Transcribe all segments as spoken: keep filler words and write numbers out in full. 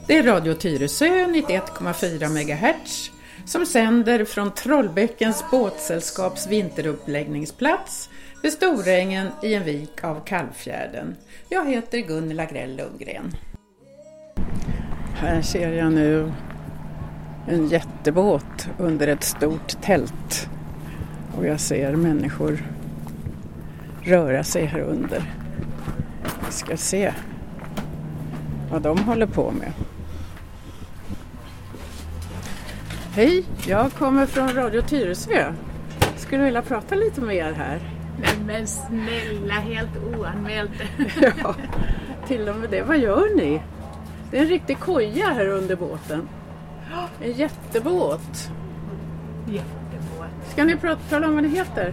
Det är Radio Tyresö nittioett komma fyra megahertz som sänder från Trollbäckens båtsällskaps vinteruppläggningsplats vid Storängen i en vik av Kalvfjärden. Jag heter Gunilla Grell Lundgren. Här ser jag nu en jättebåt under ett stort tält och jag ser människor röra sig här under. Vi ska se vad de håller på med. Hej, jag kommer från Radio Tyresö. Skulle vilja prata lite med er här. Nej men snälla, helt oanmält. Ja, till och med det. Vad gör ni? Det är en riktig koja här under båten. En jättebåt. Jättebåt. Ska ni prata, tala om vad ni heter?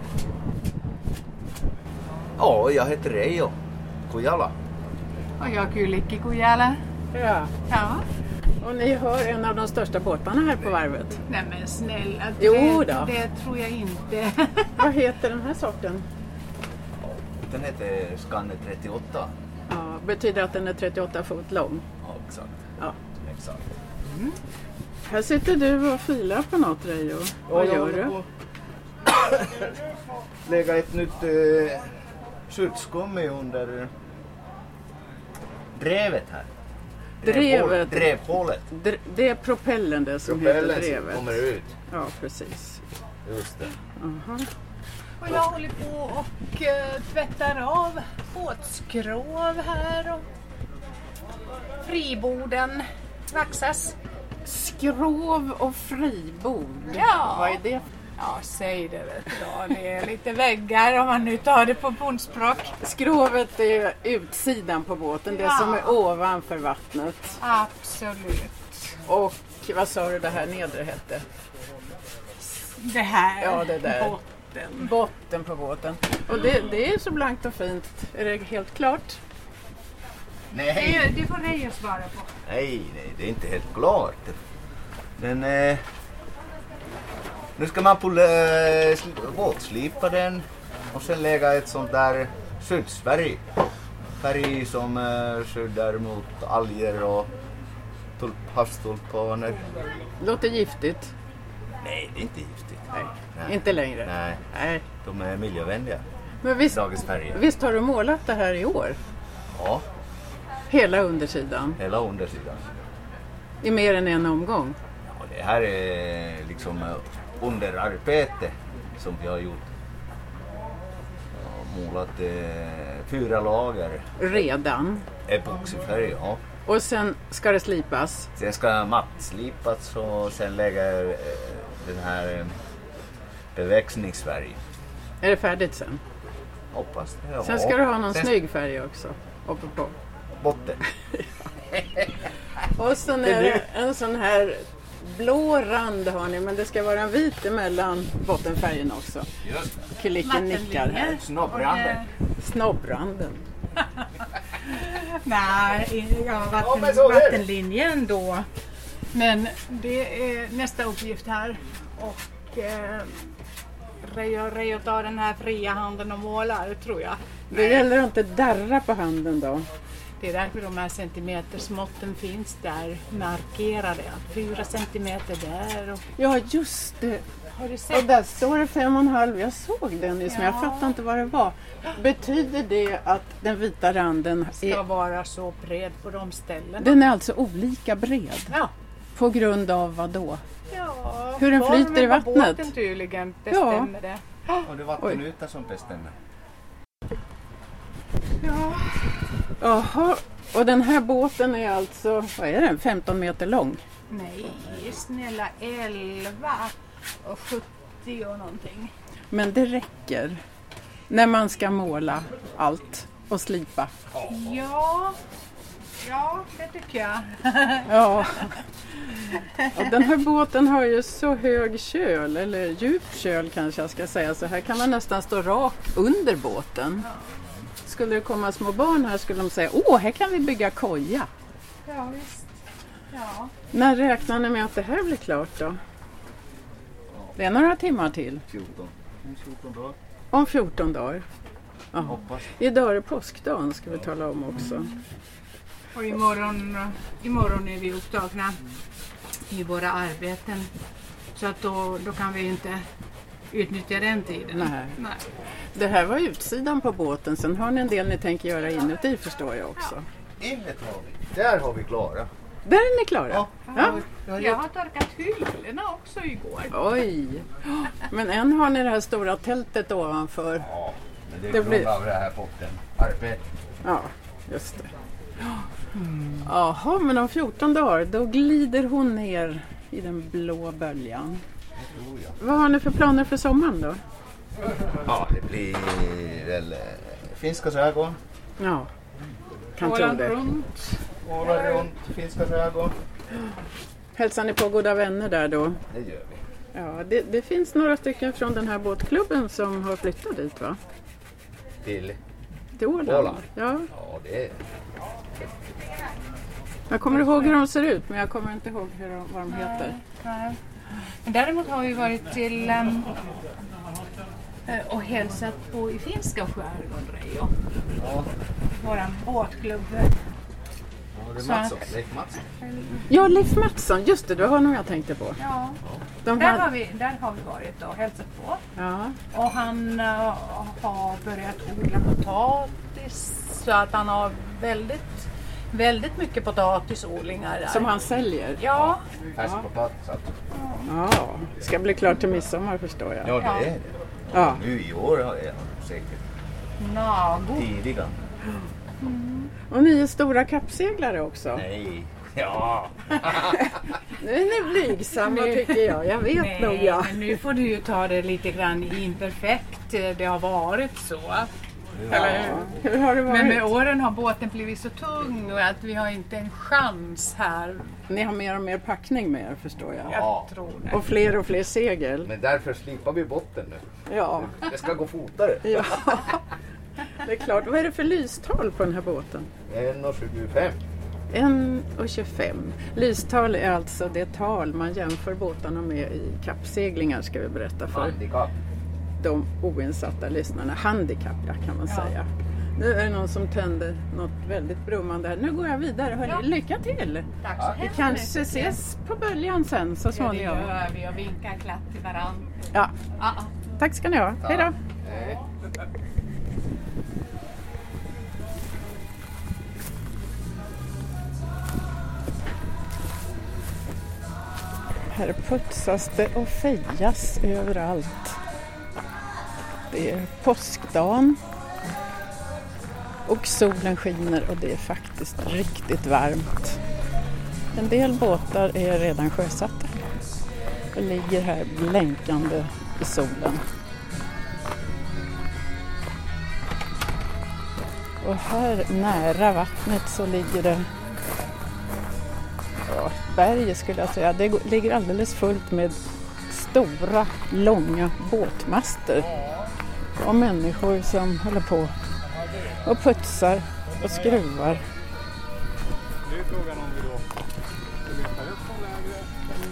Ja, jag heter Reijo Kujala. Och jag är Kylikki Kujala. Ja. Ja. Och ni har en av de största båtarna här på varvet. Nej men snälla, det, Jo då. det tror jag inte. Vad heter den här sorten? Den heter Scanne trettioåtta. Ja, betyder att den är trettioåtta fot lång. Ja, exakt. Ja. exakt. Mm. Här sitter du och filar på något, Reijo. Vad gör du? Lägga ett nytt eh, skyddsgummi under drevet här. Drevet? Drevhålet. Dr- det är propellen det som Propellen heter drevet. som kommer ut. Ja, precis. Just det. Aha. Och jag håller på och uh, tvättar av båtskrov här och friborden vaxas. Skrov och fribord. Ja. Vad är det? Ja, säg det vet du. Det är lite väggar om man nu tar det på bondspråk. Skrovet är utsidan på båten, det Ja. som är ovanför vattnet. Absolut. Och vad sa du det här nedre hette? Det här. Ja, det där. Botten. Botten på båten. Och det, det är så blankt och fint. Är det helt klart? Nej. Det, det får Reijo svara på. nej, nej, det är inte helt klart. Den, eh, nu ska man på eh, båtslipa den och sen lägga ett sånt där skyddsfärg. Färg som eh, skyddar mot alger och tulp, havstulpaner. Låter giftigt. Nej, det är inte giftigt. Nej, Nej. inte längre. Nej, Nej. de är miljövänliga. Men visst, Dagens färger. visst har du målat det här i år? Ja, Hela undersidan? hela undersidan. I mer än en omgång? Ja, det här är liksom eh, underarbete som vi har gjort. Ja, målat eh, fyra lager Redan? epoxifärg, ja. Och sen ska det slipas? Sen ska mattslipas och sen lägga eh, den här eh, beväxningsfärg. Är det färdigt sen? Hoppas det. Ja. Sen ska du ha någon Sen- snygg färg också. Uppe på. Botten. Och sen är det en sån här blå rand har ni, men det ska vara en vit emellan bottenfärgen också. Just det. Klicken nickar här. Snobbranden. Snobbranden. Nej, ja, vatten, Ja, men så är det. vattenlinjen då. Men det är nästa uppgift här. Och eh, Reijo, Reijo tar den här fria handen och målar, tror jag. Det gäller att inte darra på handen då. Det är därför de här centimetersmåtten finns där markerade. Fyra centimeter där. Och, Ja, just det. har du Och sett? där står det fem och en halv. Jag såg den nyss, men jag Ja. fattar inte vad det var. Betyder det att den vita randen Ska är, vara så bred på de ställena. den är alltså olika bred? Ja. På grund av vad då? Ja, Hur den formen flyter i på vattnet. båten tydligen bestämmer det. Och det är vattenytan som bestämmer. Ja. Jaha, och den här båten är alltså, vad är den, femton meter lång? Nej, snälla elva och sjuttio och någonting. Men det räcker när man ska måla allt och slipa. Ja, ja det tycker jag. Ja. Och den här båten har ju så hög köl, eller djup köl kanske jag ska säga, så här kan man nästan stå rak under båten. Skulle det komma små barn här skulle de säga, åh, här kan vi bygga koja. Ja, visst. Ja. När räknar ni med att det här blir klart då? Det är några timmar till. fjorton. fjorton dagar. Om fjorton dagar. Ja. Hoppas. Idag är det påskdagen ska vi tala om också. Och imorgon, imorgon är vi upptagna i våra arbeten. Så att då, då kan vi inte utnyttja den tiden. Nej. Nej. Det här var utsidan på båten. Sen har ni en del ni tänker göra inuti, förstår jag också. Ja. Inget har vi. Där har vi klara. Där är ni klara? Ja. Ja. Jag har torkat hyllorna också igår. Oj! Men än har ni det här stora tältet ovanför. Ja, men det är Det det blir- blir... av det här botten. Arbete. Ja, just det. Jaha, men om fjorton dagar då glider hon ner i den blå böljan. Det tror jag. Vad har ni för planer för sommaren då? Ja, det blir väl eh, finska trädgården. Ja, kan tro Åland det. runt. Åla runt finska trädgården. Hälsar ni på goda vänner där då? Det gör vi. Ja, det, det finns några stycken från den här båtklubben som har flyttat dit, va? Till. Till Åland. Åland. Ja, Ja, det är... jag kommer ihåg hur de ser ut, men jag kommer inte ihåg hur de, vad de heter. Nej. Men däremot har vi varit till um, och hälsat på i finska skärgården, Reijo. Ja, Våran båtklubb. ja det är Så Mattsson. att- Leif Mattsson. Ja, Leif Mattsson, just det, det var honom jag tänkte på. Ja, De där hade- har vi, där har vi varit och hälsat på. Ja, Och han uh, har börjat odla potatis så att han har väldigt, väldigt mycket potatisodlingar där. som han säljer. Ja, Färsk potatis alltså. Ja, ska bli klart till midsommar förstår jag. Ja, det Ja. är det. Ja. Nu i år har jag säkert nago. tidiga. Och ni är stora kappseglare också. Nej. Ja. Nu är ni blygsamma tycker jag. Jag vet Nej, nog ja. men nu får du ju ta det lite grann imperfekt. Det har varit så. Eller hur? Hur har det varit? Men med åren har båten blivit så tung och att vi har inte en chans här. Ni har mer och mer packning med er förstår jag. Ja. Jag tror det. Och fler och fler segel. Men därför slipar vi botten nu. Ja. Det ska gå fortare. Ja, det är klart. Vad är det för lystal på den här båten? en och tjugofem. en och tjugofem. Lystal är alltså det tal man jämför båtarna med i kappseglingar ska vi berätta för Handikapp. de oinsatta lyssnarna. Handikapp ja, kan man säga. Nu är det någon som tänder något väldigt brummande här. Nu går jag vidare. Hörni, Ja. lycka till! Tack så Vi hemskt kanske mycket. ses på böljan sen så Ja, det småningom. gör vi och vinkar glatt till varandra. Ja, Ja, ja. tack ska ni ha. Hej då! Nej. Här putsas det och fejas överallt. Det är påskdagen och solen skiner och det är faktiskt riktigt varmt. En del båtar är redan sjösatta och ligger här blänkande i solen. Och här nära vattnet så ligger det ja, berget skulle jag säga. Det ligger alldeles fullt med stora, långa båtmaster och människor som håller på och putsar och skruvar. Det är frågan om vi då ska leta rätt från lägre.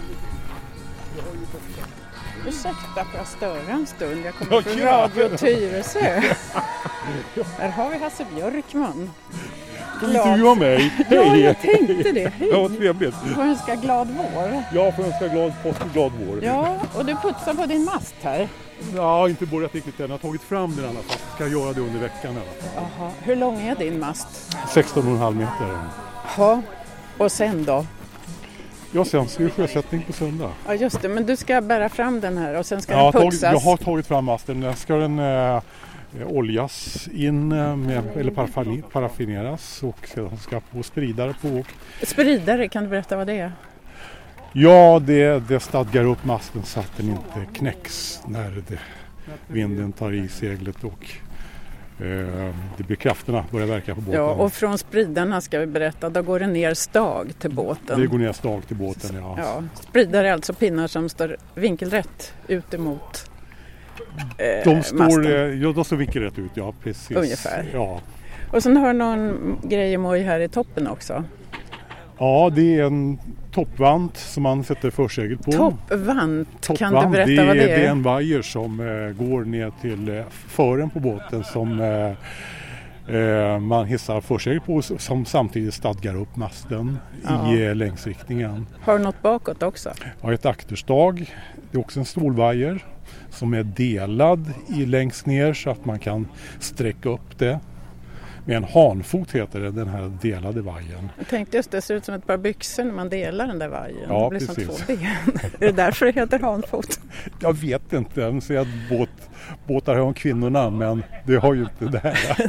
Ursäkta, får jag störa en stund? Jag kommer Ja, från ja. Radio Tyresö. Här har vi Hasse Björkman. Intervjua mig. Ja, Hej! jag tänkte det. Ja, vad Hej! trevligt. Och önska glad vår. Jag får önska glad påsk och glad vår. Ja, och du putsar på din mast här. Ja, inte börjat riktigt än. Jag har tagit fram den i alla fall. Ska göra det under veckan i alla fall. Jaha. Hur lång är din mast? sexton komma fem meter. Ja, och sen då? Ja, sen ska vi sjösättning på söndag. Ja just det, men du ska bära fram den här och sen ska Jag har, den tagit, putsas. jag har tagit fram masten. Den ska den eh, oljas in eh, med, eller paraffi- paraffineras och sedan ska på spridare på. Spridare, kan du berätta vad det är? Ja, det, det stadgar upp masten så att den inte knäcks när det, vinden tar i seglet och eh, det blir krafterna börjar verka på båten. Ja, och från spridarna ska vi berätta, då går det ner stag till båten. Det går ner stag till båten, ja. Ja, spridare är alltså pinnar som står vinkelrätt ut emot eh, De står, masten. eh, ja, de står vinkelrätt ut, ja precis. Ungefär. Ja. Och sen har du någon grej moj här i toppen också. ja, det är en toppvant som man sätter försegel på. Toppvant, kan Toppvant, du berätta det är, vad det det är är? en vajer som eh, går ner till eh, fören på båten som eh, Eh, man hissar försegel på som samtidigt stadgar upp masten Ja. i eh, längsriktningen. Har du något bakåt också? Jag har ett akterstag. Det är också en stålvajer som är delad i längst ner så att man kan sträcka upp det. Med en hanfot heter det, den här delade vajern. Jag tänkte just det ser ut som ett par byxor när man delar den där vajern. Ja, det blir precis. som två ben. Är det därför det heter hanfot? Jag vet inte, jag säger att båt, båtar har kvinnorna men det har ju inte det här.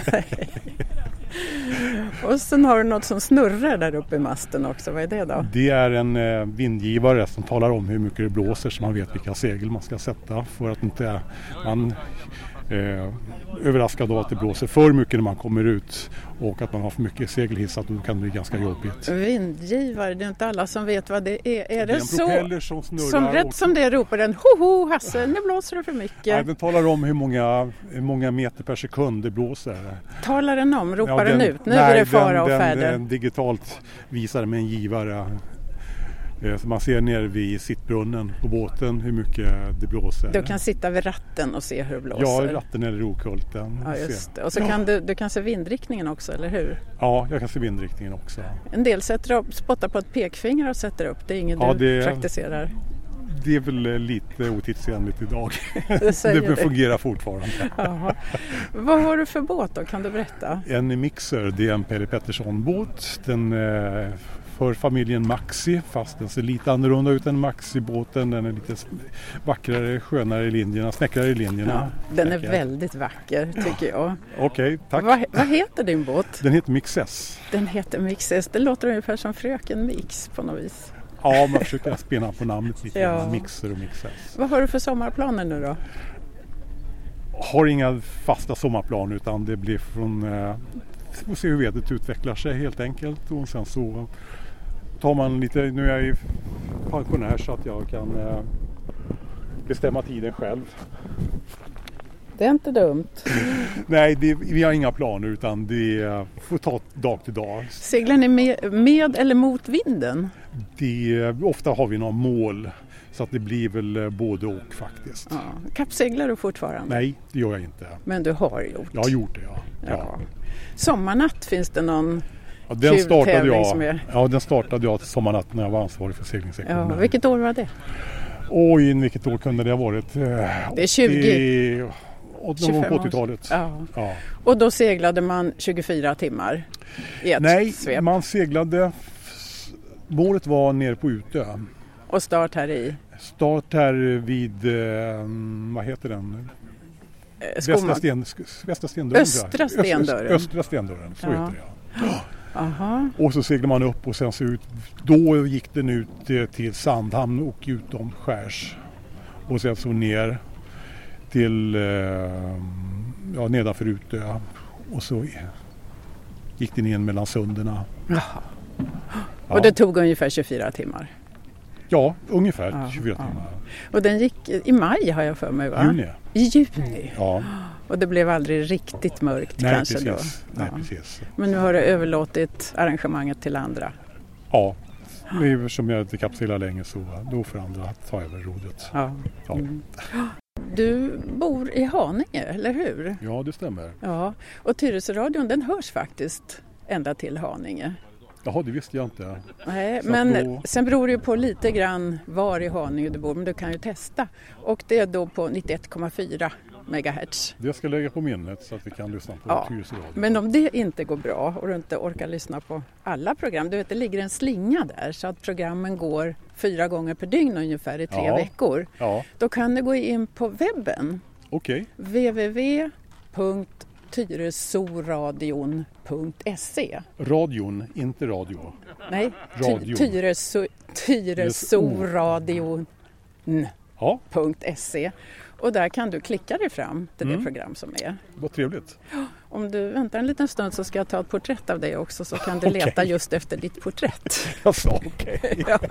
Och sen har du något som snurrar där uppe i masten också. Vad är det då? Det är en eh, vindgivare som talar om hur mycket det blåser så man vet vilka segel man ska sätta för att inte man eh, överraskad av att det blåser för mycket när man kommer ut och att man har för mycket segelhissat och då kan det bli ganska jobbigt. Vindgivare, det är inte alla som vet vad det är. Är det, Det är en så? propeller som snurrar. Som rätt och, som det ropar den, hoho Hasse, nu blåser det för mycket. nej, den talar om hur många, hur många meter per sekund det blåser. Talar den om, ropar Ja, den, ut, nu nej, är det fara den, och den, färde. Den digitalt visar med en givare. Eh, Så man ser nere vid sittbrunnen på båten hur mycket det blåser. Du kan sitta vid ratten och se hur det blåser. Ja, ratten eller rokulten. Ja, Se. just det. Och så kan du, du kan se vindriktningen också, eller hur? Ja, jag kan se vindriktningen också. En del sätter upp, spottar på ett pekfinger och sätter upp. Det är inget Ja, du det- praktiserar. Det är väl eh, lite otidsenligt idag. Det säger Det du. fungerar fortfarande. Jaha. Vad har du för båt då? Kan du berätta? En Mixer, det är en Pelle Pettersson-båt. Den eh, för familjen Maxi, fast den ser lite annorlunda ut än Maxi-båten. Den är lite vackrare, skönare i linjerna, snäckrare i linjerna. Ja, den är Tackar. väldigt vacker tycker jag. Okej, tack. Vad, vad heter din båt? Den heter Mix S. Den heter Mix S. Det låter ungefär som Fröken Mix på något vis. Ja, man försöker spinna på namnet lite. Ja. Mixer och Mix S. Vad har du för sommarplaner nu då? Har inga fasta sommarplaner utan det blir från... Eh, får se hur vädret utvecklar sig helt enkelt. Och sen så tar man lite... Nu är jag ju pensionär så att jag kan eh, bestämma tiden själv. Det är inte dumt. Nej, det, vi har inga planer utan det eh, får ta dag till dag. Seglar ni med, med eller mot vinden? Det, ofta har vi några mål så att det blir väl eh, både och faktiskt. Ja. Kappseglar du fortfarande? Nej, det gör jag inte. Men du har gjort? Jag har gjort det, ja. Ja. ja. Sommarnatt, finns det någon? ja den, Kul startade tävling jag, som är- ja den startade jag till sommarnatt när jag var ansvarig för seglingssektionen. Ja, vilket år var det? Oj, vilket år kunde det ha varit? Det är tjugo. åttio, någon gång på år. åttiotalet. Ja. Ja. Och då seglade man tjugofyra timmar i ett Nej, svep. man seglade. Målet var nere på Utö. Och start här i Start här vid, eh, vad heter den? eh, Västra, Skoman. sten, Västra Stendörren. Östra tror jag. Stendörren. Öst, östra Stendörren, så Ja. heter det. Ja. Aha. Och så seglade man upp och sen så ut. Då gick den ut eh, till Sandhamn och utom skärs. Och sen så ner till, eh, ja, nedanför Utö. Och så gick den in mellan sunderna. Jaha. Ja. Och det tog ungefär tjugofyra timmar. Ja, ungefär Ja, tjugofyra ja. timmar. Och den gick i maj har jag för mig, va? Juni. I juni. Ja, Och det blev aldrig riktigt mörkt nej kanske precis. då. Nej, Ja. precis. Men nu har du överlåtit arrangemanget till andra. Ja, eftersom jag inte kappseglar länge så då får andra ta över rodret. Ja. Ja. Mm. Du bor i Haninge, eller hur? Ja, det stämmer. Ja. Och Tyresöradion, den hörs faktiskt ända till Haninge. Jaha, det visste jag inte. Nej, Så men då- sen beror det ju på lite grann var i Haninge du bor, men du kan ju testa. Och det är då på nittioett komma fyra megahertz. Det ska jag lägga på minnet så att vi kan lyssna på Ja, Tyresöradion. men om det inte går bra och du inte orkar lyssna på alla program, du vet det ligger en slinga där så att programmen går fyra gånger per dygn ungefär i tre Ja. veckor. Ja, Då kan du gå in på webben, okej. w w w punkt tyresoradion punkt se. Radion, inte radio. Nej, Radio. Ty- Tyreso- Tyresoradion Ja, punkt se. Och där kan du klicka dig fram till det Mm. program som är. vad trevligt. Om du väntar en liten stund så ska jag ta ett porträtt av dig också så kan du Okej. leta just efter ditt porträtt. Jag sa okej. Ja.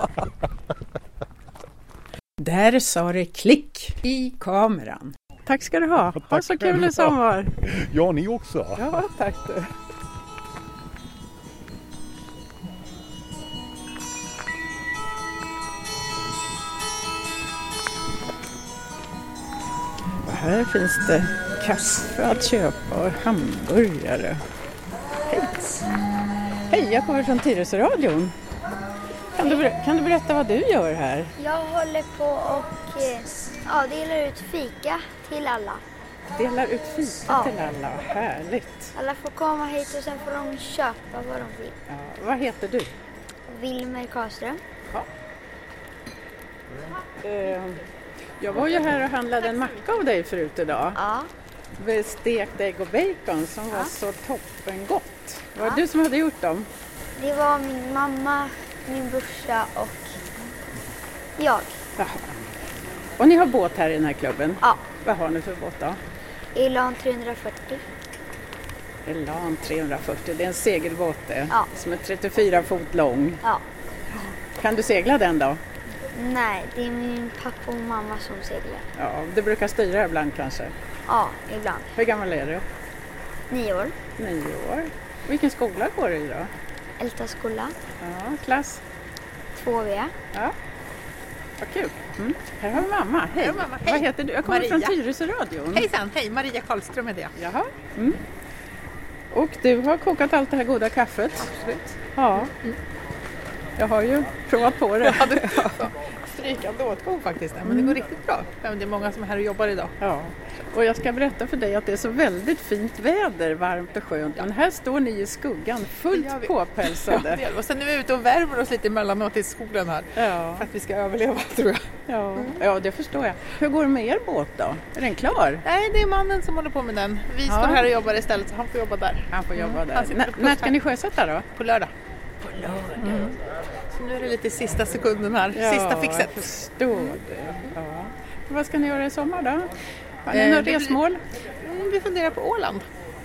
Där sa det klick i kameran. Tack ska du ha. Ha tack så kul själv. i sommar. Ja, ni också. Ja, tack du. Och här finns det kaffe att köpa och hamburgare. Hej! Hej, jag kommer från Tyresöradion. Kan du, ber- kan du berätta vad du gör här? Jag håller på och eh, ja, delar ut fika till alla. Delar ut fika Ja. till alla, härligt. Alla får komma hit och sen får de köpa vad de vill. Ja, vad heter du? Wilmer Karlström. Eh, jag var ju här och handlade en macka av dig förut idag. Ja, Med stekt ägg och bacon som var Ja. så toppengott. Var det Ja. du som hade gjort dem? det var min mamma, min brorsa och jag. Jaha. Och ni har båt här i den här klubben? Ja, Vad har ni för båt då? Elan trehundrafyrtio. Elan trehundrafyrtio, det är en segelbåt det, Ja. som är trettiofyra fot lång. Ja, Kan du segla den då? nej, det är min pappa och mamma som seglar. Ja, du brukar styra ibland kanske. Ja, ibland. Hur gammal är du? Nio år. Nio år. Vilken skola går du i då? Älta skola. Ja, klass? två V. Ja. Vad kul. Mm. Här har vi mamma. Hej. Hej, mamma. Hej. Vad heter du? Jag kommer Maria. från Tyresöradion. Hejsan, hej, Maria Karlström är det. Jaha. Mm. Och du har kokat allt det här goda kaffet? Absolut. Ja. Jag har ju provat på det. Ja, du strykande åtgång faktiskt, men det går riktigt bra. Ja, men det är många som är här och jobbar idag. Ja. Och jag ska berätta för dig att det är så väldigt fint väder, varmt och skönt. Men här står ni i skuggan Det gör fullt vi. påpälsade. Ja, och sen är vi ute och värmer oss lite emellanåt i skolan här. Ja. För att vi ska överleva, tror jag. Ja. ja, det förstår jag. Hur går det med er båt då? Är den klar? Nej, det är mannen som håller på med den. Vi står Ja. här och jobbar istället, så han får jobba där. Han får jobba Han där. sitter N- och när ska puffar. ni sjösätta då? På lördag. På lördag? Mm. Så nu är det lite sista sekunden här. Sista jag fixet. förstår det. Ja. Vad ska ni göra i sommar då? Har ni Eh, några det blir- resmål? Mm, vi funderar på Åland.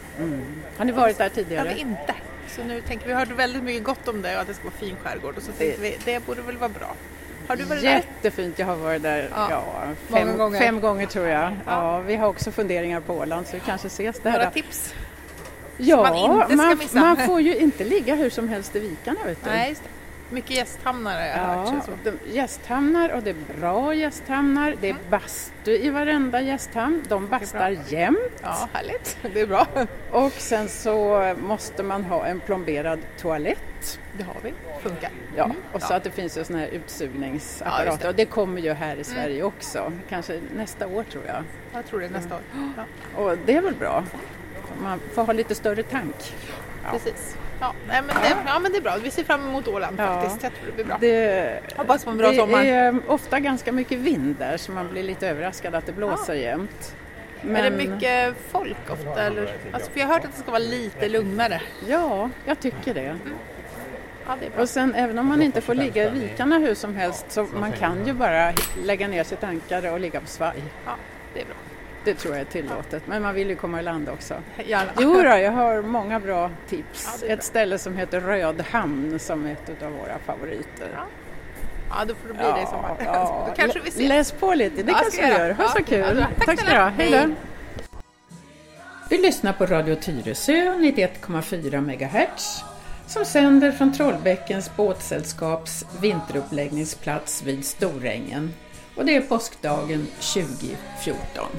Har ni varit där Det har tidigare? vi inte. Så nu tänker vi, har hört väldigt mycket gott om det och att det ska vara fin skärgård. Och så tänkte vi, det borde väl vara bra. Har du varit där? Jättefint, jag har varit där Ja. ja, Många fem, gånger. fem gånger tror jag. Ja, vi har också funderingar på Åland så vi kanske ses där. Några då. tips? Ja, man inte ska man, missa. man får ju inte ligga hur som helst i vikarna vet du. Nej, just det. Mycket gästhamnar har jag hört. Ja, Så. de, gästhamnar och det är bra gästhamnar. Det är bastu i varenda gästhamn. De bastar jämt. Ja, härligt. Det är bra. Och sen så måste man ha en plomberad toalett. Det har vi. Funkar. Ja, och så Ja. att det finns ju såna här Ja, just utsugningsapparater. det. Och det kommer ju här i Sverige också. Kanske nästa år tror jag. Jag tror det är nästa år. Ja, Och det är väl bra. Man får ha lite större tank. Ja. precis. Ja, nej, men det, ja, men det är bra. Vi ser fram emot Åland Ja. faktiskt. Jag tror det blir bra. Det, Hoppas på en bra det sommar. är ofta ganska mycket vind där så man blir lite överraskad att det blåser jämt. Men, Är det mycket folk ofta? Eller? Alltså, för jag har hört att det ska vara lite lugnare. Ja, jag tycker det. Ja, det är bra. Och sen även om man inte får ligga i vikarna hur som helst så man kan ju bara lägga ner sitt ankare och ligga på svaj. Ja, det är bra. Det tror jag är tillåtet. Men man vill ju komma i land också. Gärna. Jo då, jag har många bra tips. Ja, det är bra. Ett ställe som heter Rödhamn som är ett av våra favoriter. Ja. Ja, då får det bli det i sommar. ja. Då kanske vi ses. Läs på lite, det Ja, kanske ska vi jag gör. göra. Ha så Ja, kul. ja, tack Tack ska ska du ha. ni Hej ha. då. Vi lyssnar på Radio Tyresö nittioett komma fyra megahertz som sänder från Trollbäckens båtsällskaps vinteruppläggningsplats vid Storängen. Och det är påskdagen tjugo fjorton.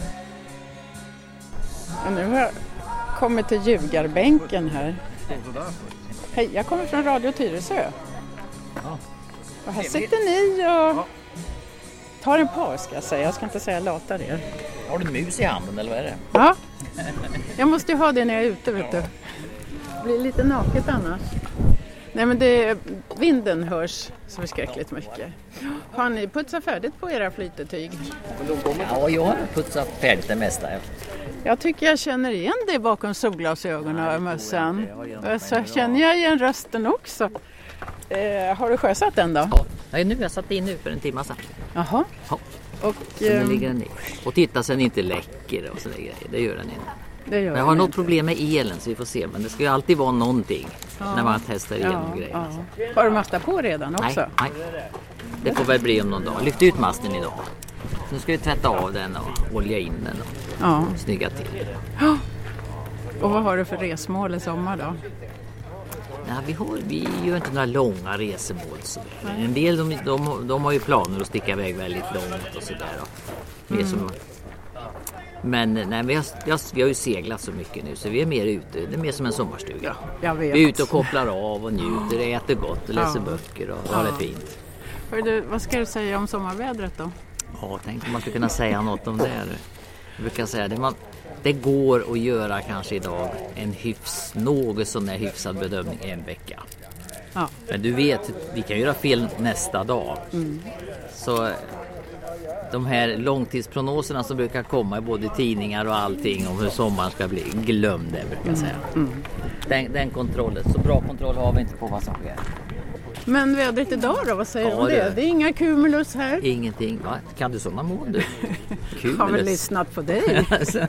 Och nu har jag kommit till ljugarbänken här. Hej, jag kommer från Radio Tyresö. Och här sitter ni och tar en paus ska jag säga. Jag ska inte säga latar er. Har du mus i handen eller vad är det? Ja, jag måste ju ha det när jag är ute vet du. Det blir lite naket annars. Nej men det, vinden hörs så förskräckligt mycket. Har ni putsat färdigt på era flytetyg? Ja, jag har putsat färdigt det mesta. Jag tycker jag känner igen det bakom solglasögonen och mössan. Och så känner jag igen rösten också. Eh, har du sjösatt den då? Ja, nej, nu har jag satt in nu för en timme sedan. Jaha. Ja, Och så nu eh, ligger den ner. Och titta så den inte läcker och sådana grejer. Det gör den inte. det gör Men jag har den något inte. problem med elen så vi får se. Men det ska ju alltid vara någonting när man testar igenom Ja, grejer. ja. Har du mastat på redan Nej, också? nej. Det får väl bli om någon dag. Lyft ut masten idag. Nu ska vi tvätta av den och olja in den och Ja. snygga till. Och vad har du för resmål i sommar då? Ja, vi, har, vi gör inte några långa resemål. Så. En del de, de, de har ju planer att sticka iväg väldigt långt och sådär. Mer som Men nej, vi, har, vi, har, vi har ju seglat så mycket nu så vi är mer ute. Det är mer som en sommarstuga. Jag vet. Vi är ute och kopplar av och njuter, äter gott och läser Ja. böcker och har Ja. det fint. Hör du, vad ska du säga om sommarvädret då? Ja, tänk om man skulle kunna säga något om det. Jag brukar säga det, man, det går att göra kanske idag en hyfs, något sån där hyfsad bedömning en vecka. Ja. Men du vet, vi kan göra fel nästa dag. Mm. Så de här långtidsprognoserna som brukar komma i både tidningar och allting om hur sommaren ska bli, glöm det brukar jag säga. Mm. Den, den kontrollen, så bra kontroll har vi inte på vad som sker. Men vädret idag då, vad säger Ja, du om det? det- Det är inga cumulus här. Ingenting, va? Kan du sådana mål du? Kul. Jag har väl lyssnat på dig.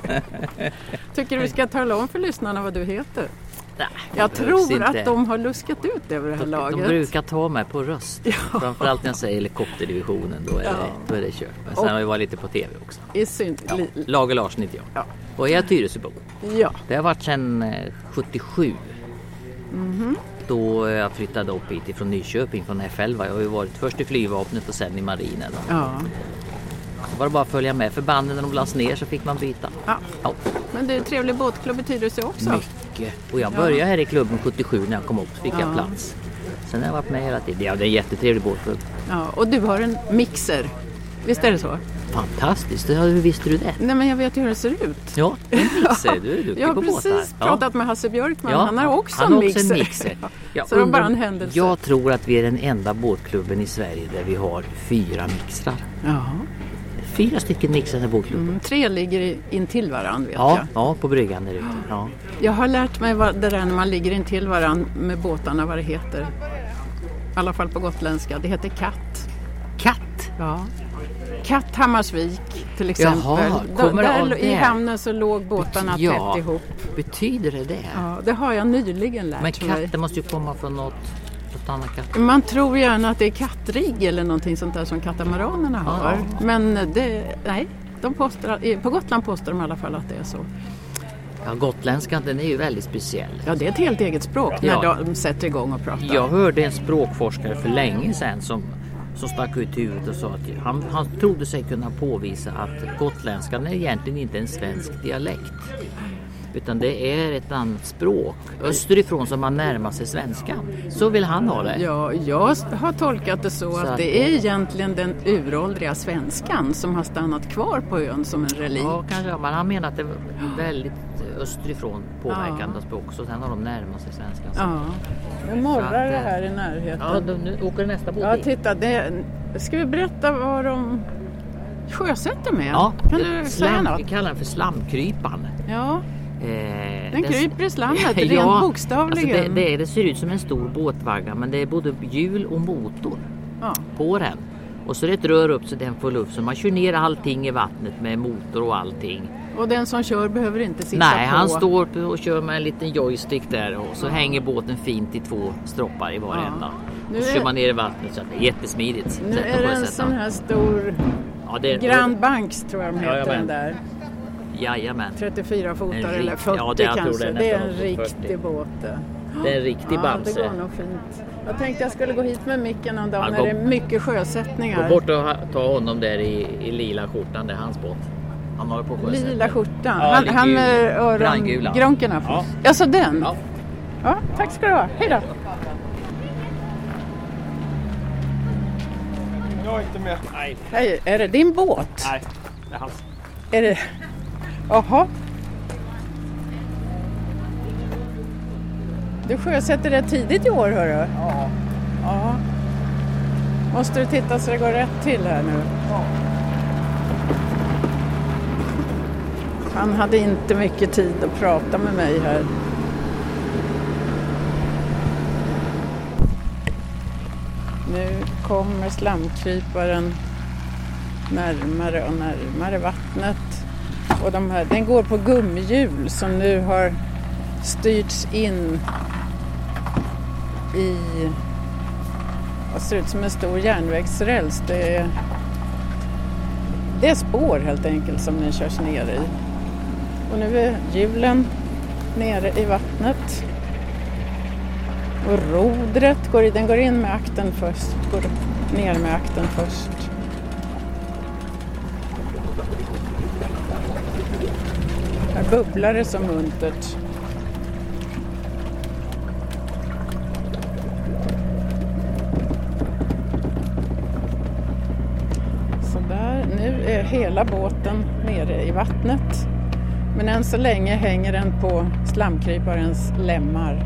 Tycker du vi ska tala om för lyssnarna vad du heter? Nej, Jag det behövs tror inte. att de har luskat ut över det här De, laget. de brukar ta mig på röst. Ja. Framförallt när jag säger helikopterdivisionen, då är, Ja. det, då är det kört. Men sen Och- har vi varit lite på tv också. I synd... Ja. li- Lager Larsson heter jag. Ja. Och jag är Tyresöbo. Ja. Det har varit sedan eh, sjuttiosju. Mhm. Då jag flyttade upp hit från Nyköping från F elva. Jag har ju varit först i flygvapnet och sen i marinen. Ja. Så var det bara att följa med förbanden när de lades ner så fick man byta. Ja. Ja, Men det är en trevlig båtklubb i Tyresö också. mycket. Och jag började här i klubben sjuttiosju när jag kom upp så fick Ja. jag plats. Sen har jag varit med hela tiden. Ja, det är en jättetrevlig båtklubb. Ja. Och du har en mixer. Visst är det så? Fantastiskt, hur visste du det? Nej, men jag vet ju hur det ser ut. Ja, en mixer. Du är duktig Jag har på båtar. precis pratat med Hasse Björkman. Ja, Han har också han har en också mixer. en mixer. Jag, Så det var undrar- bara en händelse. jag tror att vi är den enda båtklubben i Sverige där vi har fyra mixrar. Ja. Fyra stycken mixrar i båtklubben. Mm, tre ligger i- intill varann vet Ja, jag. ja, på bryggan där ute. Ja. Jag har lärt mig vad det där när man ligger intill varann med båtarna, vad det heter. I alla fall på gotländska. Det heter katt. Katt? Ja. Katt Hammarsvik till exempel. Jaha, Då- kommer det där av i det? hamnen så låg båtarna Ja. tätt ihop. Betyder det det? Ja, det har jag nyligen lärt Men mig. katten måste ju komma från något, något annat katt. Man tror gärna att det är kattrigg eller någonting sånt där som katamaranerna Ja. har. Men det, nej, de påstår, på Gotland påstår de i alla fall att det är så. Ja, gotländskan den är ju väldigt speciell. Ja, det är ett helt eget språk Ja. när de sätter igång och pratar. Jag hörde en språkforskare för länge sedan som, som stack ut huvudet och sa att han, han trodde sig kunna påvisa att gotländskan är egentligen inte en svensk dialekt. Utan det är ett annat språk österifrån som man närmar sig svenskan. Så vill han ha det. Ja, jag har tolkat det så, Så att att- det är egentligen den uråldriga svenskan som har stannat kvar på ön som en relik. Ja, kanske. Men han menar att det är väldigt österifrån påverkande Ja. språk. Så sen har de närmat sig svenskan. Ja. Nu Så morrar att, det eh, här i närheten. Ja, då, nu åker nästa båt Ja, in. titta. Det, ska vi berätta vad de sjösätter med? Ja, Kan det- du säga slam, något? vi kallar den för slamkrypan. Ja, Eh, den den- kryper i slammet, Ja, rent bokstavligen. Alltså det, det, det ser ut som en stor båtvagga men det är både hjul och motor Ja. på den. Och så är det ett rör upp så den får luft så man kör ner allting i vattnet med motor och allting. Och den som kör behöver inte sitta Nej, på. han står på och kör med en liten joystick där och så hänger båten fint i två stroppar i var Ja. ända. Nu Och så är- kör man ner i vattnet så att det är jättesmidigt. Nu sätt att är det en sjösätta. sån här stor Ja, det är Grand Banks tror jag de heter, Jajamän. den där. Jajamän. trettiofyra fotar En eller rikt- fyrtio ja, det- jag tror kanske. det är Det är nästan en uppåt fyrtio. riktig båt det. Det är en riktig Ja, bamse. det går nog fint. Jag tänkte jag skulle gå hit med micken någon dag Ja, när gå- det är mycket Gå sjösättningar. bort och ha- ta honom där i, i lila skjortan, det är hans båt. Han håller på att sjösätta. Lila skjortan. Ja, han lite han gul. med Brandgula. örongronkarna. Ja. Alltså den? Ja. Ja, tack ska du ha. Hej då. Jag är inte med. Nej, Hej, är det din båt? nej, det är hans. Är det... Jaha. Du sjösätter det tidigt i år, hörru? Ja. Ja. Måste du titta så det går rätt till här nu? Ja. Han hade inte mycket tid att prata med mig här. Nu kommer slamkryparen närmare och närmare vattnet. Och de här, den går på gummihjul som nu har styrts in i vad ser ut som en stor järnvägsräls. Det är, det är spår helt enkelt som den körs ner i. Och nu är hjulen nere i vattnet. Och rodret går, i, den går in med akten först, går ner med akten först. Här bubblar det som muntert. Så där, nu är hela båten nere i vattnet. Men än så länge hänger den på slamkryparens lemmar.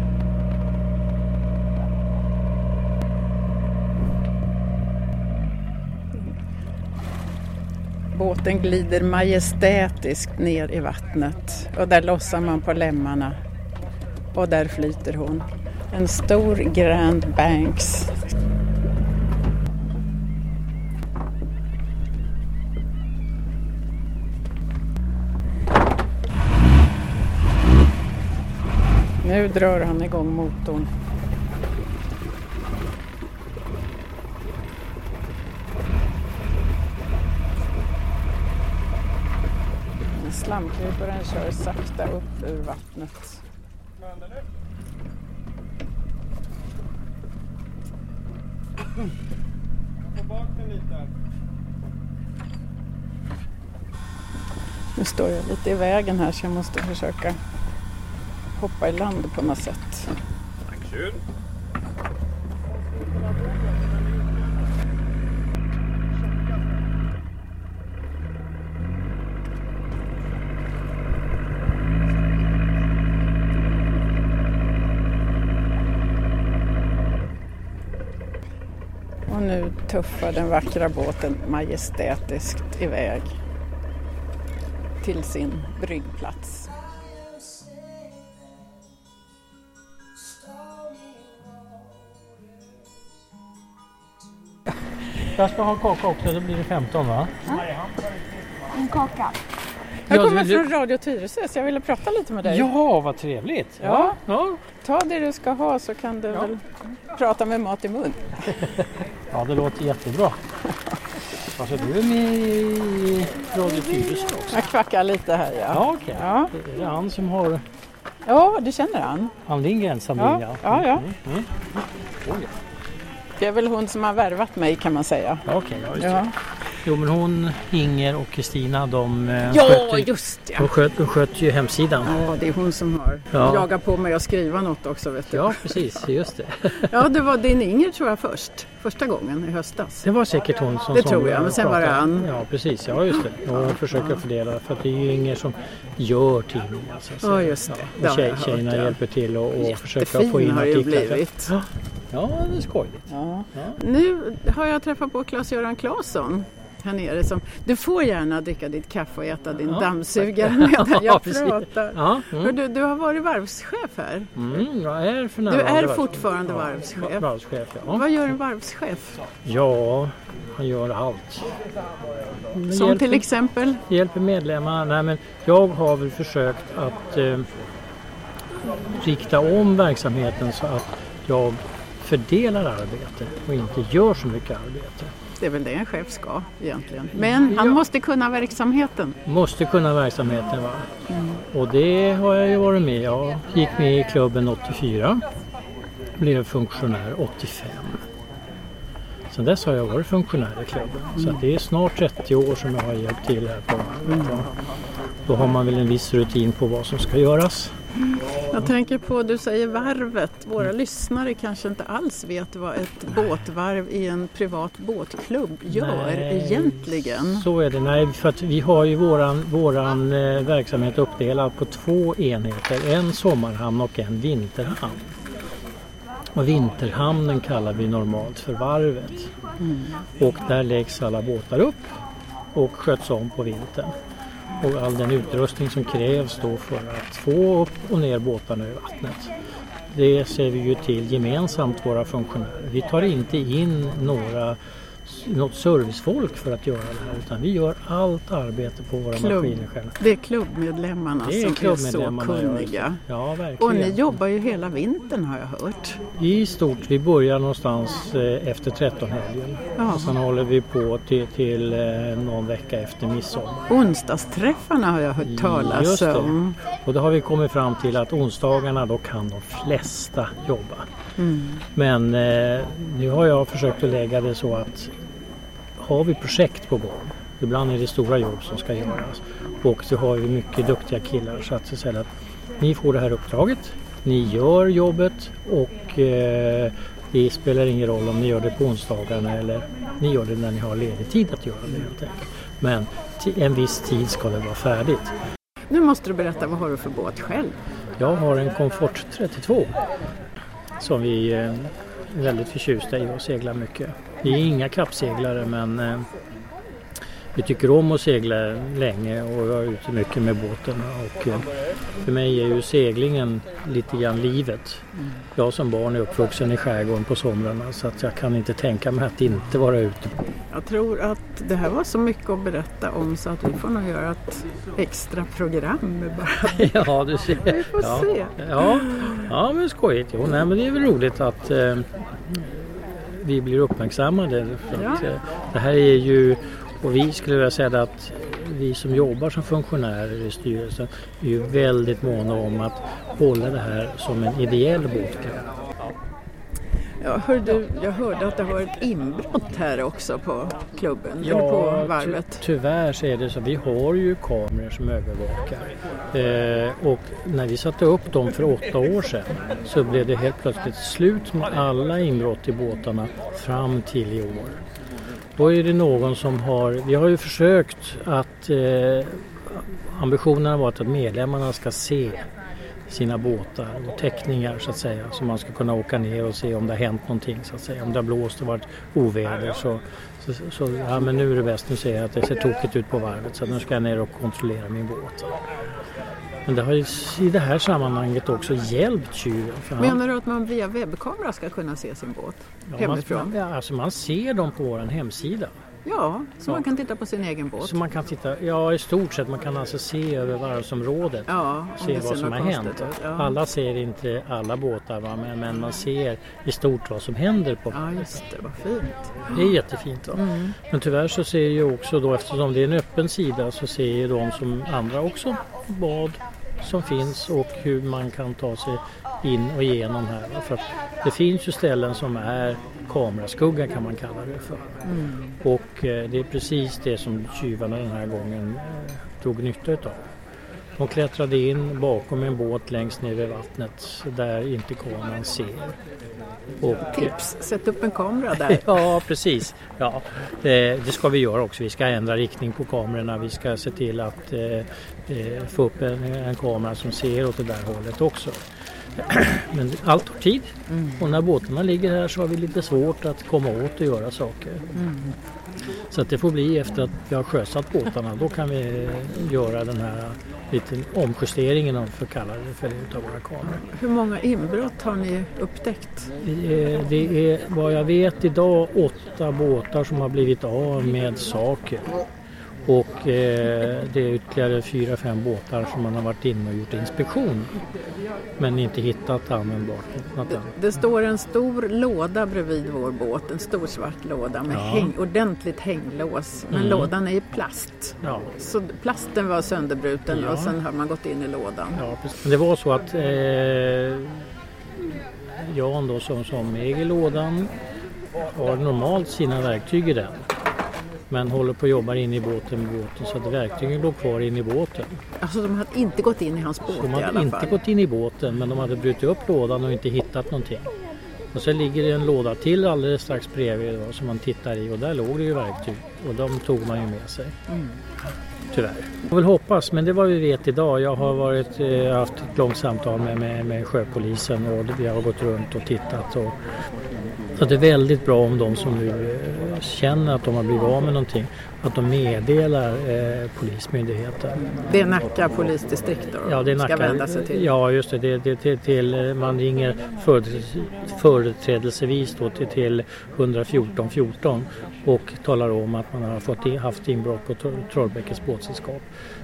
Båten glider majestätiskt ner i vattnet och där lossar man på lemmarna och där flyter hon. En stor Grand Banks. Nu drar han igång motorn. Slamkryparen kör sakta upp ur vattnet. Nu står jag lite i vägen här så jag måste försöka hoppa i land på något sätt. Tack. Och nu tuffar den vackra båten majestätiskt iväg till sin bryggplats. Jag ska ha kaka också, då blir det femton va? En kaka. Jag Ja, kommer du- från Radio Tyresö så jag ville prata lite med dig. Ja, vad trevligt. Ja. Ja, Ta det du ska ha så kan du Ja. väl prata med mat i mun. ja det låter jättebra. Alltså du är med i Radio Tyresö också? Jag kvackar lite här, ja. Ja, okej. Ja. Det är han som har Ja, du känner han. Ann Lindgren som Ja, linje. ja, ja. Mm, mm. Oj, Det är väl hon som har värvat mig kan man säga. ja, okej, ja, just det. Ja, Jo, men hon, Inger och Kristina, de, eh, ja sköter, just det. de, sköt, de sköter ju hemsidan. Ja, det är hon som har Ja. jagat på mig att skriva något också, vet du. Ja, precis, just det. Ja, det var din Inger tror jag först. Första gången i höstas. Det var säkert hon som Det som tror jag, men sen var det pratade. Ann. Ja, precis. Ja, just det. Och hon försöker fördela, för att det är ju ingen som gör tidningen. Så att säga. Ja, just det. Det Och har tjej, jag hört, tjejerna ja. hjälper till och, och försöker få Jättefin in har det ju artiklar. blivit. Ja, ja, det är skojigt. Ja. Ja. Nu har jag träffat på Claes-Göran Claesson här nere. Som, du får gärna dricka ditt kaffe och äta din Ja, dammsugare medan Ja, jag precis. pratar. Ja, Hör mm. Du, du har varit varvschef här. Mm, jag är för Du närvarande är varvs- fortfarande ja, varvschef. varvschef. Ja. Vad gör en varvschef? ja, han gör allt. Som hjälper, till exempel? hjälper medlemmar. Nej, men jag har väl försökt att eh, rikta om verksamheten så att jag fördelar arbete och inte gör så mycket arbete. Det är väl det en chef ska egentligen. Men han måste kunna verksamheten. Måste kunna verksamheten va? Och det har jag ju varit med. Jag gick med i klubben åttiofyra. Blev funktionär åttiofem. Sen dess har jag varit funktionär i klubben. Så att det är snart trettio år som jag har hjälpt till här på varvet. Då har man väl en viss rutin på vad som ska göras. Jag tänker på, du säger varvet. Våra lyssnare kanske inte alls vet vad ett båtvarv i en privat båtklubb gör Nej, egentligen. Så är det. Nej, för att vi har ju våran, våran eh, verksamhet uppdelad på två enheter. En sommarhamn och en vinterhamn. Och vinterhamnen kallar vi normalt för varvet. Mm. Och där läggs alla båtar upp och sköts om på vintern. Och all den utrustning som krävs då för att få upp och ner båtarna i vattnet. Det ser vi ju till gemensamt våra funktionärer. Vi tar inte in några, något servicefolk för att göra det här utan vi gör allt arbete på våra Klubb. maskiner själva. Det är klubbmedlemmarna Det är som är så klubbmedlemmarna, ja, just det. kunniga. Ja, Och verkligen. ni jobbar ju hela vintern har jag hört. I stort, vi börjar någonstans eh, efter tretton-helgen. Ja. Och sen håller vi på till, till eh, någon vecka efter midsommar. Onsdagsträffarna har jag hört Just talas det. om. Och då har vi kommit fram till att onsdagarna då kan de flesta jobba. Mm. Men eh, nu har jag försökt att lägga det så att har vi projekt på gång, Ibland är det stora jobb som ska göras. Och så har vi mycket duktiga killar så att säga att ni får det här uppdraget, ni gör jobbet och eh, det spelar ingen roll om ni gör det på onsdagarna eller ni gör det när ni har ledig tid att göra det helt enkelt. Men till en viss tid ska det vara färdigt. Nu måste du berätta, vad har du för båt själv? Jag har en Comfort trettiotvå som vi är väldigt förtjusta i och seglar mycket. Vi är inga kappseglare men eh, vi tycker om att segla länge och jag är ute mycket med båten. Och eh, för mig är ju seglingen lite grann livet. Jag som barn är uppvuxen i skärgården på somrarna så att jag kan inte tänka mig att inte vara ute. Jag tror att det här var så mycket att berätta om så att vi får nog göra ett extra program. Bara. Ja, du ser. Vi får ja. se. Ja, ja men skojigt. Jo, nej, men det är väl roligt att eh, vi blir uppmärksammade. För att, Ja. eh, det här är ju, och vi skulle vilja säga att vi som jobbar som funktionärer i styrelsen är ju väldigt måna om att hålla det här som en ideell båtklubb. Ja, hör du, jag hörde att det var ett inbrott här också på klubben, eller på varvet. Ty- tyvärr så är det så. Vi har ju kameror som övervakar. Eh, och när vi satte upp dem för åtta år sedan så blev det helt plötsligt slut med alla inbrott i båtarna fram till i år. Då är det någon som har, vi har ju försökt att eh, ambitionen har varit att medlemmarna ska se sina båtar och teckningar så att säga, så man ska kunna åka ner och se om det har hänt någonting så att säga. Om det har blåst och varit oväder så, så, så ja men nu är det bäst, nu ser jag att det ser tokigt ut på varvet så nu ska jag ner och kontrollera min båt. Men det har ju i det här sammanhanget också hjälpt tjuven. Menar du att man via webbkamera ska kunna se sin båt ja, hemifrån? Man, ja, alltså man ser dem på vår hemsida. Ja, så Ja. man kan titta på sin egen båt. Så man kan titta, ja i stort sett man kan alltså se över varvsområdet. Ja, om Se det ser vad som något har konstigt hänt. ut, ja. Alla ser inte alla båtar va? Men, men man ser i stort vad som händer på Ja, just det, vad fint. Det är jättefint. Va? Mm. Men tyvärr så ser ju också då, eftersom det är en öppen sida så ser ju de som andra också vad som finns och hur man kan ta sig in och igenom här. Va? För att det finns ju ställen som är kameraskugga kan man kalla det för. Mm. Och eh, det är precis det som tjuvarna den här gången eh, tog nytta av. De klättrade in bakom en båt längst ner vid vattnet där inte kameran ser. Och, Tips, sätt upp en kamera där. ja, precis. Ja, det, det ska vi göra också. Vi ska ändra riktning på kamerorna. Vi ska se till att eh, få upp en, en kamera som ser åt det där hållet också. Men allt tar tid. Mm. Och när båtarna ligger här så har vi lite svårt att komma åt och göra saker. Mm. Så att det får bli efter att vi har sjösatt båtarna. Då kan vi göra den här liten omjusteringen om för kalla det för utav våra kameror. Hur många inbrott har ni upptäckt? Det är, det är vad jag vet idag åtta båtar som har blivit av med saker. Och eh, det är ytterligare fyra, fem båtar som man har varit inne och gjort inspektion. Men inte hittat användbart. Det, det står en stor låda bredvid vår båt. En stor svart låda med ja. häng, ordentligt hänglås. Men mm. lådan är i plast. Ja. Så plasten var sönderbruten ja. och sen har man gått in i lådan. Ja, precis. Det var så att eh, Jan då som, som äger lådan har normalt sina verktyg i den. Men håller på att jobba in i båten med båten så att verktygen låg kvar in i båten. Alltså de hade inte gått in i hans båt så i alla fall? De hade inte gått in i båten men de hade brutit upp lådan och inte hittat någonting. Och sen ligger det en låda till alldeles strax bredvid då, som man tittar i och där låg det ju verktyg. Och de tog man ju med sig. Mm. Tyvärr. Jag vill hoppas, men det var vi vet idag. Jag har varit, eh, haft ett långt samtal med, med, med sjöpolisen och vi har gått runt och tittat. Och, så det är väldigt bra om de som nu eh, känner att de har blivit av med någonting, att de meddelar eh, polismyndigheten. Det är Nacka polisdistrikt då? Ja, det är Nacka. Ska vända sig till. Ja, just det. det, det till, till, man ringer för, företrädelsevis då till, till ett fjorton fjorton och talar om att man har fått in, haft inbrott på Trollbäckes båtsällskap.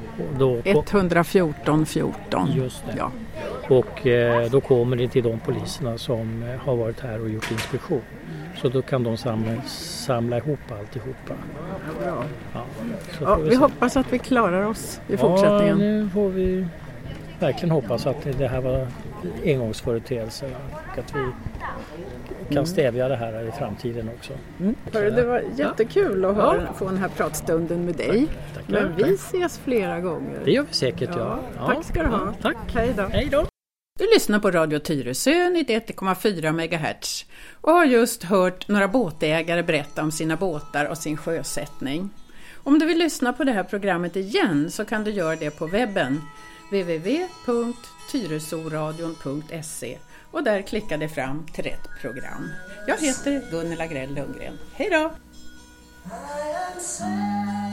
ett fjorton fjorton. Just det. Ja. Och eh, då kommer det till de poliserna som eh, har varit här och gjort inspektion. Så då kan de samla, samla ihop alltihopa. Ja, bra. Ja, ja, vi, vi hoppas att vi klarar oss i fortsättningen. Ja, nu får vi verkligen hoppas att det här var engångsföreteelse och att vi kan stävja det här i framtiden också. Mm. Hörru, det var jättekul att höra, ja. få den här pratstunden med dig. Tack, Men vi ses flera gånger. Det gör vi säkert, ja. ja. Tack ska du ha. Ja, tack. Hej då. Hej då. Du lyssnar på Radio Tyresö nittioett komma fyra megahertz och har just hört några båtägare berätta om sina båtar och sin sjösättning. Om du vill lyssna på det här programmet igen så kan du göra det på webben w w w punkt tyresoradion punkt se och där klickar det fram till rätt program. Jag heter Gunilla Grell Lundgren. Hej då!